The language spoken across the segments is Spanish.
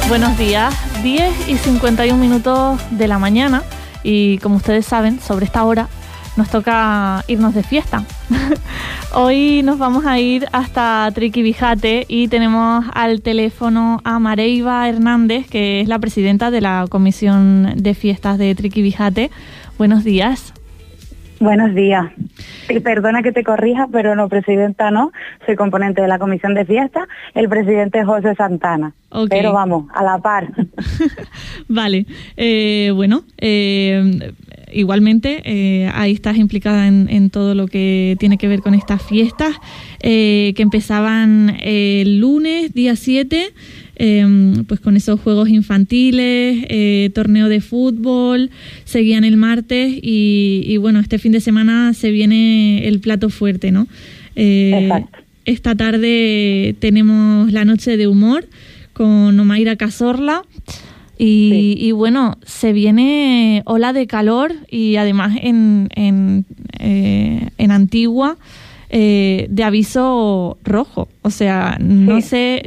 Buenos días, 10:51 de la mañana y como ustedes saben, sobre esta hora nos toca irnos de fiesta. Hoy nos vamos a ir hasta Triquivijate y tenemos al teléfono a Mareiva Hernández, que es la presidenta de la Comisión de Fiestas de Triquivijate. Buenos días. Buenos días. Perdona que te corrija, pero no, presidenta no. Soy componente de la Comisión de Fiestas. El presidente es José Santana. Okay. Pero vamos, a la par. Vale. Igualmente, ahí estás implicada en todo lo que tiene que ver con estas fiestas, que empezaban el lunes, día 7, pues con esos juegos infantiles, torneo de fútbol, seguían el martes y bueno, este fin de semana se viene el plato fuerte, ¿no? Exacto. Esta tarde tenemos la noche de humor con Omaira Cazorla. Y bueno, se viene ola de calor y además en Antigua de aviso rojo. O sea, no sé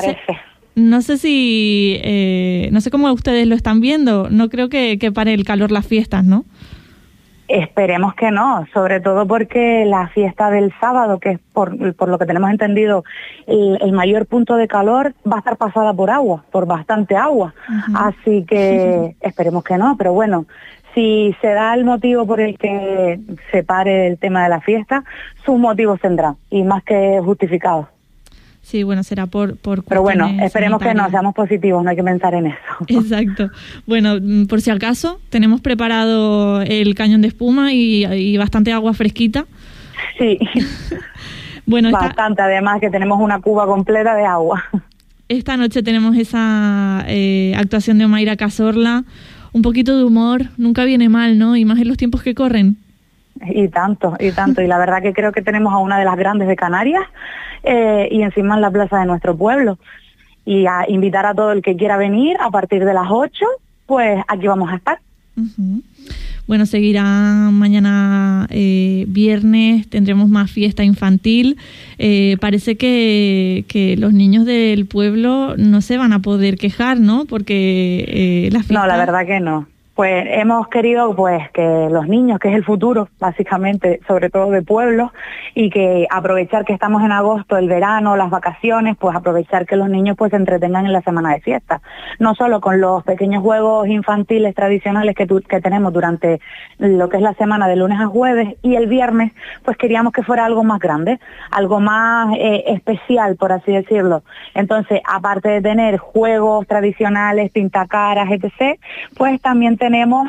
cómo ustedes lo están viendo. No creo que pare el calor las fiestas, ¿no? Esperemos que no, sobre todo porque la fiesta del sábado, que es por lo que tenemos entendido el mayor punto de calor, va a estar pasada por agua, por bastante agua. Uh-huh. Así que esperemos que no, pero bueno, si se da el motivo por el que se pare el tema de la fiesta, sus motivos tendrán, y más que justificados. Sí, bueno, será por pero bueno, esperemos sanitarias. Que no, seamos positivos, no hay que pensar en eso. Exacto. Bueno, por si acaso, tenemos preparado el cañón de espuma y bastante agua fresquita. Sí, bueno, bastante, además que tenemos una cuba completa de agua. Esta noche tenemos esa actuación de Omaira Cazorla, un poquito de humor, nunca viene mal, ¿no? Y más en los tiempos que corren. Y tanto, y la verdad que creo que tenemos a una de las grandes de Canarias y encima en la plaza de nuestro pueblo. Y a invitar a todo el que quiera venir a partir de las 8, pues aquí vamos a estar. Uh-huh. Bueno, seguirá mañana viernes, tendremos más fiesta infantil. Parece que los niños del pueblo no se van a poder quejar, ¿no? Porque las fiestas... No, la verdad que no. Pues hemos querido pues que los niños, que es el futuro, básicamente, sobre todo de pueblos, y que aprovechar que estamos en agosto, el verano, las vacaciones, pues aprovechar que los niños pues se entretengan en la semana de fiesta. No solo con los pequeños juegos infantiles tradicionales que tenemos durante lo que es la semana de lunes a jueves, y el viernes pues queríamos que fuera algo más grande, algo más especial, por así decirlo. Entonces, aparte de tener juegos tradicionales, pintacaras, etc., pues también tenemos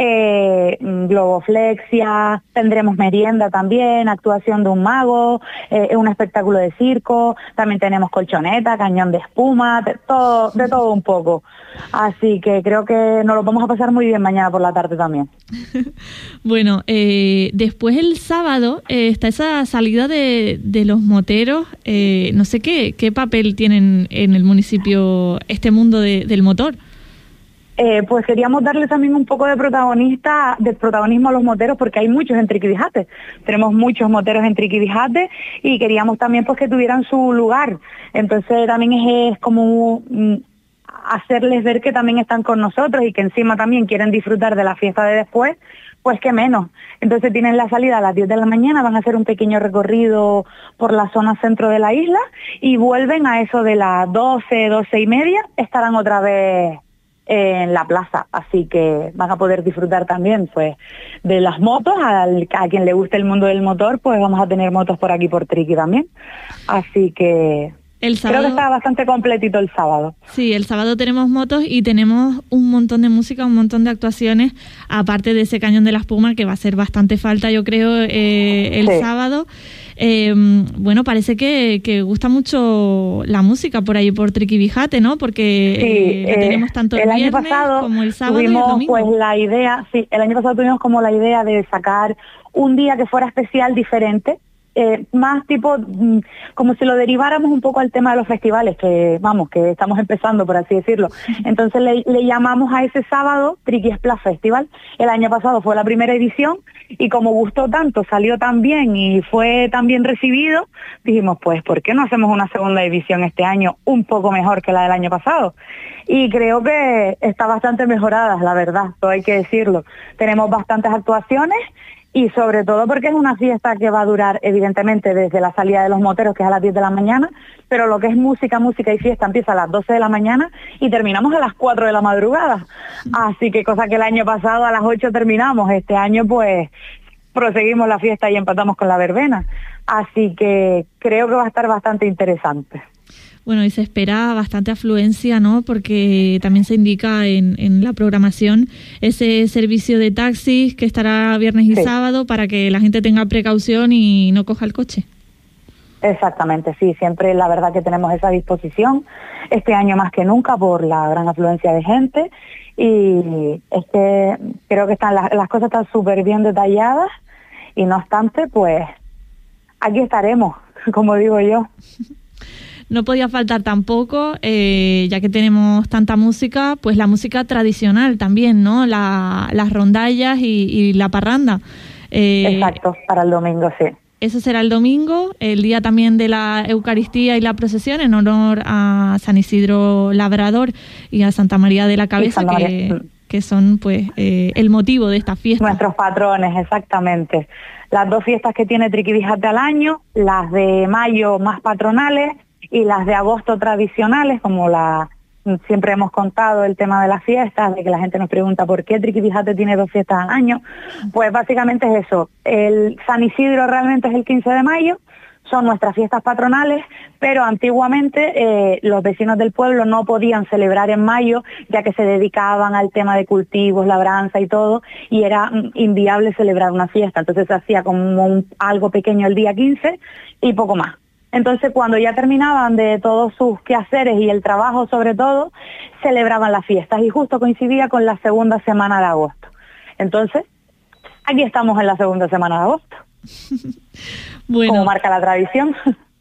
globoflexia, tendremos merienda también, actuación de un mago, un espectáculo de circo, también tenemos colchoneta, cañón de espuma, de todo un poco. Así que creo que nos lo vamos a pasar muy bien mañana por la tarde también. Bueno, después el sábado está esa salida de los moteros. No sé qué papel tienen en el municipio este mundo del motor. Pues queríamos darle también un poco de protagonismo a los moteros, porque hay muchos en Triquivijate. Tenemos muchos moteros en Triquivijate y queríamos también pues que tuvieran su lugar. Entonces también es como hacerles ver que también están con nosotros y que encima también quieren disfrutar de la fiesta de después, pues qué menos. Entonces tienen la salida a las 10 de la mañana, van a hacer un pequeño recorrido por la zona centro de la isla y vuelven a eso de las 12:30, estarán otra vez en la plaza, así que van a poder disfrutar también pues de las motos. A quien le guste el mundo del motor, pues vamos a tener motos por aquí por Triqui también, así que el sábado, creo que está bastante completito el sábado. Sí, el sábado tenemos motos y tenemos un montón de música, un montón de actuaciones, aparte de ese cañón de la espuma que va a hacer bastante falta, yo creo, el sábado. Bueno, parece que gusta mucho la música por ahí por Triquivijate, ¿no? Porque la tenemos tanto el viernes año pasado como el sábado y el tuvimos, domingo. Pues la idea, el año pasado tuvimos como la idea de sacar un día que fuera especial, diferente, más tipo, como si lo deriváramos un poco al tema de los festivales, que estamos empezando, por así decirlo. Entonces le llamamos a ese sábado Triqui Splash Festival. El año pasado fue la primera edición y como gustó tanto, salió tan bien y fue tan bien recibido, dijimos, pues, ¿por qué no hacemos una segunda edición este año un poco mejor que la del año pasado? Y creo que está bastante mejorada, la verdad, todo hay que decirlo. Tenemos bastantes actuaciones y sobre todo porque es una fiesta que va a durar evidentemente desde la salida de los moteros, que es a las 10 de la mañana, pero lo que es música y fiesta empieza a las 12 de la mañana y terminamos a las 4 de la madrugada. Así que cosa que el año pasado a las 8 terminamos, este año pues proseguimos la fiesta y empatamos con la verbena. Así que creo que va a estar bastante interesante. Bueno, y se espera bastante afluencia, ¿no? Porque también se indica en la programación ese servicio de taxis que estará viernes y sábado para que la gente tenga precaución y no coja el coche. Exactamente, sí, siempre la verdad que tenemos esa disposición, este año más que nunca por la gran afluencia de gente y creo que las cosas están súper bien detalladas y no obstante, pues aquí estaremos, como digo yo. No podía faltar tampoco, ya que tenemos tanta música, pues la música tradicional también, ¿no? Las rondallas y la parranda. Exacto, para el domingo, sí. Eso será el domingo, el día también de la Eucaristía y la procesión en honor a San Isidro Labrador y a Santa María de la Cabeza, que son pues el motivo de esta fiesta. Nuestros patrones, exactamente. Las dos fiestas que tiene Triqui Bijate al año, las de mayo más patronales y las de agosto tradicionales, como siempre hemos contado el tema de las fiestas, de que la gente nos pregunta por qué Triqui Bijate tiene dos fiestas al año, pues básicamente es eso. El San Isidro realmente es el 15 de mayo, son nuestras fiestas patronales, pero antiguamente los vecinos del pueblo no podían celebrar en mayo, ya que se dedicaban al tema de cultivos, labranza y todo, y era inviable celebrar una fiesta, entonces se hacía como algo pequeño el día 15 y poco más. Entonces, cuando ya terminaban de todos sus quehaceres y el trabajo sobre todo, celebraban las fiestas y justo coincidía con la segunda semana de agosto. Entonces, aquí estamos en la segunda semana de agosto, bueno, como marca la tradición.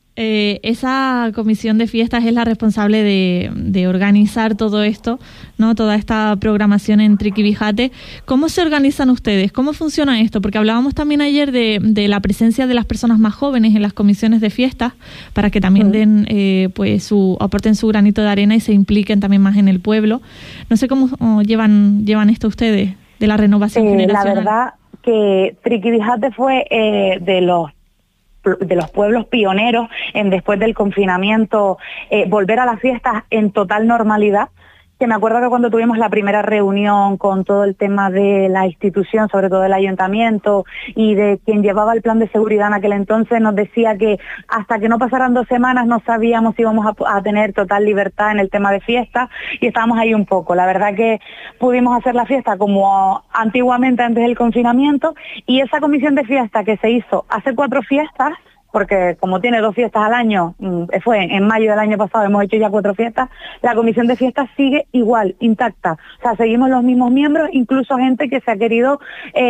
Esa comisión de fiestas es la responsable de organizar todo esto, ¿no? Toda esta programación en Triqui Bijate. ¿Cómo se organizan ustedes? ¿Cómo funciona esto? Porque hablábamos también ayer de la presencia de las personas más jóvenes en las comisiones de fiestas para que también den, aporten su granito de arena y se impliquen también más en el pueblo. No sé cómo llevan esto ustedes de la renovación generacional. La verdad que Triqui Bijate fue de los pueblos pioneros en después del confinamiento, volver a las fiestas en total normalidad, que me acuerdo que cuando tuvimos la primera reunión con todo el tema de la institución, sobre todo del ayuntamiento y de quien llevaba el plan de seguridad en aquel entonces, nos decía que hasta que no pasaran 2 semanas no sabíamos si íbamos a tener total libertad en el tema de fiesta y estábamos ahí un poco. La verdad que pudimos hacer la fiesta como antiguamente antes del confinamiento y esa comisión de fiesta que se hizo hace 4 fiestas, porque como tiene 2 fiestas al año, fue en mayo del año pasado, hemos hecho ya 4 fiestas, la comisión de fiestas sigue igual, intacta. O sea, seguimos los mismos miembros, incluso gente que se ha querido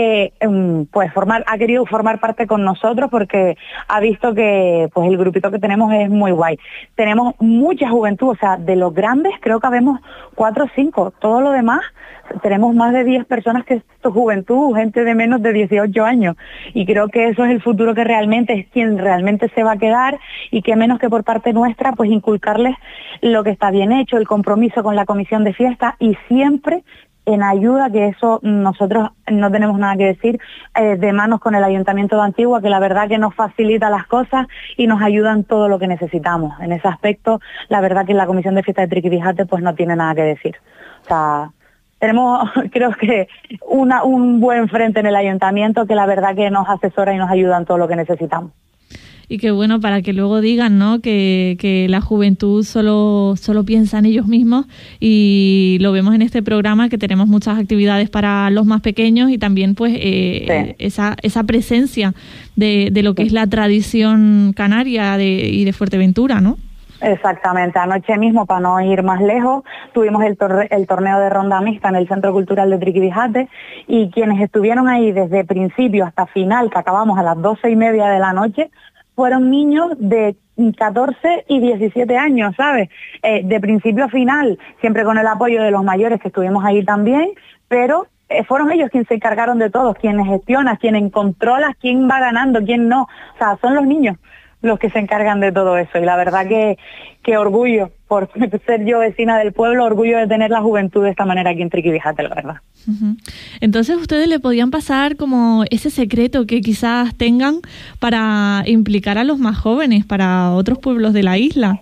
formar parte con nosotros porque ha visto que pues el grupito que tenemos es muy guay. Tenemos mucha juventud, o sea, de los grandes creo que habemos 4 o 5, todo lo demás tenemos más de 10 personas que es juventud, gente de menos de 18 años y creo que eso es el futuro que realmente es quien realmente se va a quedar y que menos que por parte nuestra pues inculcarles lo que está bien hecho, el compromiso con la comisión de fiesta y siempre en ayuda, que eso nosotros no tenemos nada que decir, de manos con el Ayuntamiento de Antigua, que la verdad que nos facilita las cosas y nos ayuda en todo lo que necesitamos. En ese aspecto, la verdad que la comisión de fiesta de Triqui Bijate pues no tiene nada que decir. O sea, tenemos, creo que, un buen frente en el ayuntamiento que la verdad que nos asesora y nos ayuda en todo lo que necesitamos. Y qué bueno para que luego digan, ¿no? Que la juventud solo piensa en ellos mismos y lo vemos en este programa que tenemos muchas actividades para los más pequeños y también pues esa presencia de lo que es la tradición canaria y de Fuerteventura, ¿no? Exactamente, anoche mismo, para no ir más lejos, tuvimos el torneo de ronda mixta en el Centro Cultural de Triqui Bijate y quienes estuvieron ahí desde principio hasta final, que acabamos a las 12:30 de la noche, fueron niños de 14 y 17 años, ¿sabes? De principio a final, siempre con el apoyo de los mayores que estuvimos ahí también, pero fueron ellos quienes se encargaron de todo, quienes gestionan, quienes controlan quién va ganando, quién no. O sea, son los niños los que se encargan de todo eso. Y la verdad que orgullo por ser yo vecina del pueblo, orgullo de tener la juventud de esta manera aquí en Triquibijate, la verdad. Uh-huh. Entonces ustedes le podían pasar como ese secreto que quizás tengan para implicar a los más jóvenes, para otros pueblos de la isla.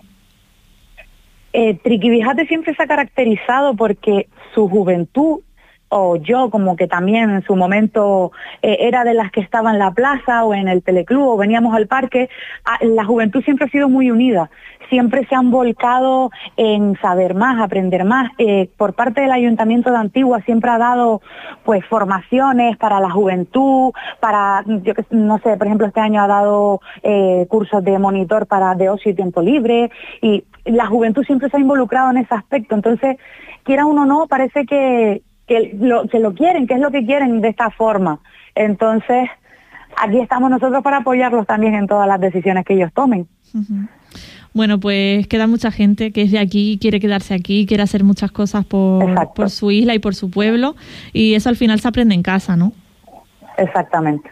Triquibijate siempre se ha caracterizado porque su juventud, o yo como que también en su momento era de las que estaba en la plaza o en el teleclub o veníamos al parque, la juventud siempre ha sido muy unida, siempre se han volcado en saber más, aprender más. Por parte del Ayuntamiento de Antigua siempre ha dado pues formaciones para la juventud, para, yo no sé, por ejemplo este año ha dado cursos de monitor de ocio y tiempo libre, y la juventud siempre se ha involucrado en ese aspecto. Entonces, quiera uno o no, parece que lo quieren, que es lo que quieren de esta forma. Entonces, aquí estamos nosotros para apoyarlos también en todas las decisiones que ellos tomen. Uh-huh. Bueno, pues queda mucha gente que es de aquí, quiere quedarse aquí, quiere hacer muchas cosas por su isla y por su pueblo, y eso al final se aprende en casa, ¿no? Exactamente.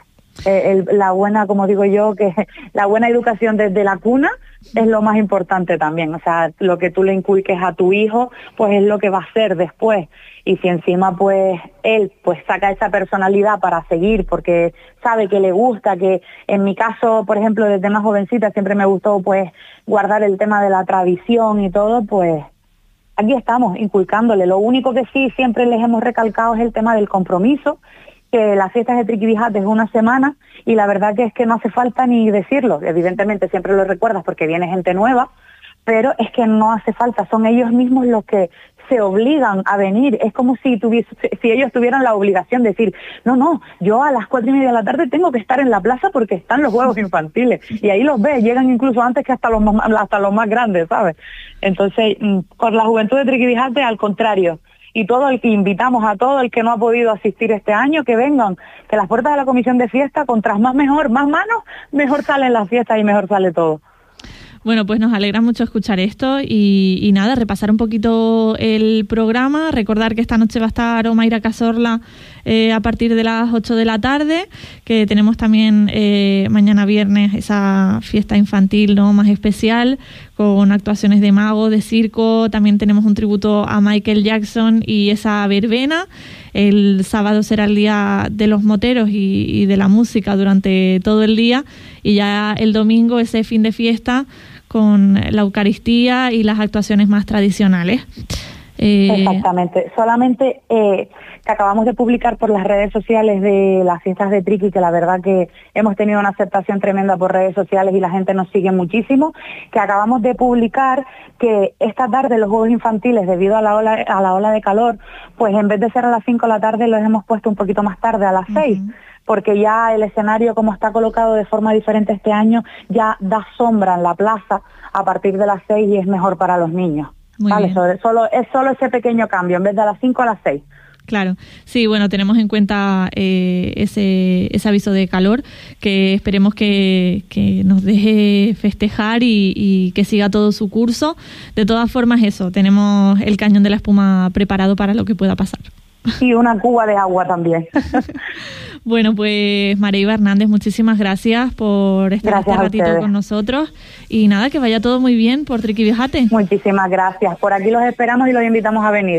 La buena, como digo yo, que la buena educación desde la cuna es lo más importante también. O sea, lo que tú le inculques a tu hijo, pues es lo que va a hacer después. Y si encima pues él pues saca esa personalidad para seguir porque sabe que le gusta, que en mi caso, por ejemplo, desde más jovencita siempre me gustó pues guardar el tema de la tradición y todo, pues aquí estamos inculcándole. Lo único que sí siempre les hemos recalcado es el tema del compromiso, que las fiestas de Triquibijate es una semana y la verdad que es que no hace falta ni decirlo. Evidentemente siempre lo recuerdas porque viene gente nueva, pero es que no hace falta, son ellos mismos los que se obligan a venir. Es como si ellos tuvieran la obligación de decir, no, yo a las 4:30 de la tarde tengo que estar en la plaza porque están los juegos infantiles. Y ahí los ves, llegan incluso antes que hasta los más grandes, ¿sabes? Entonces, con la juventud de Triquibijate, al contrario. Y todo el que invitamos a todo el que no ha podido asistir este año, que vengan, que las puertas de la comisión de fiesta, contras más mejor, más manos, mejor salen las fiestas y mejor sale todo. Bueno, pues nos alegra mucho escuchar esto y nada, repasar un poquito el programa, recordar que esta noche va a estar Omaira Cazorla a partir de las 8 de la tarde, que tenemos también mañana viernes esa fiesta infantil, ¿no?, más especial, con actuaciones de mago, de circo, también tenemos un tributo a Michael Jackson y esa verbena. El sábado será el día de los moteros y de la música durante todo el día, y ya el domingo ese fin de fiesta con la Eucaristía y las actuaciones más tradicionales. Exactamente. Solamente que acabamos de publicar por las redes sociales de las fiestas de Triqui, que la verdad que hemos tenido una aceptación tremenda por redes sociales y la gente nos sigue muchísimo, que acabamos de publicar que esta tarde los juegos infantiles, debido a la ola de calor, pues en vez de ser a las 5 de la tarde los hemos puesto un poquito más tarde, a las 6. Porque ya el escenario, como está colocado de forma diferente este año, ya da sombra en la plaza a partir de las 6 y es mejor para los niños. ¿Vale? Es solo ese pequeño cambio, en vez de a las 5 a las 6. Claro, sí, bueno, tenemos en cuenta ese aviso de calor, que esperemos que nos deje festejar y que siga todo su curso. De todas formas, eso, tenemos el cañón de la espuma preparado para lo que pueda pasar. Y una cuba de agua también. Bueno, pues Mareiva Hernández, muchísimas gracias por estar este ratito con nosotros. Y nada, que vaya todo muy bien por Triquibijate. Muchísimas gracias. Por aquí los esperamos y los invitamos a venir.